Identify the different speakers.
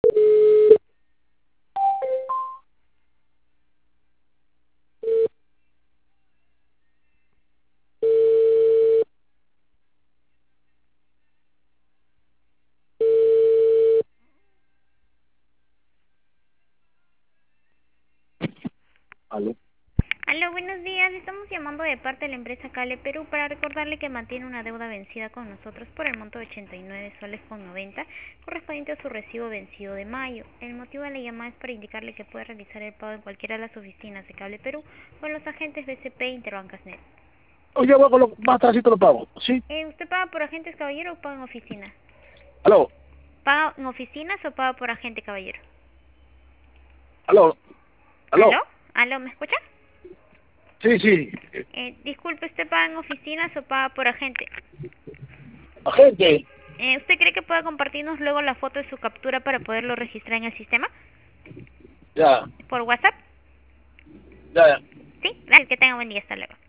Speaker 1: ¿Aló?
Speaker 2: Aló, buenos días. Estamos llamando de parte de la empresa Cable Perú para recordarle que mantiene una deuda vencida con nosotros por el monto de 89 soles con 90, correspondiente a su recibo vencido de mayo. El motivo de la llamada es para indicarle que puede realizar el pago en cualquiera de las oficinas de Cable Perú o en los agentes BCP e Interbancasnet.
Speaker 1: Oye, voy con lo más tardecito lo pago, ¿sí?
Speaker 2: ¿Usted paga por agentes caballero o paga en oficina?
Speaker 1: ¿Aló?
Speaker 2: ¿Paga en oficinas o paga por agente caballero?
Speaker 1: ¿Aló? ¿Aló?
Speaker 2: ¿Aló? ¿Aló? ¿Me escucha?
Speaker 1: Sí, sí.
Speaker 2: Disculpe, ¿usted paga en oficinas o paga por agente?
Speaker 1: Agente,
Speaker 2: ¿Usted cree que pueda compartirnos luego la foto de su captura para poderlo registrar en el sistema?
Speaker 1: ya,
Speaker 2: ¿Por WhatsApp?
Speaker 1: ya.
Speaker 2: Sí, gracias, que tenga buen día, hasta luego.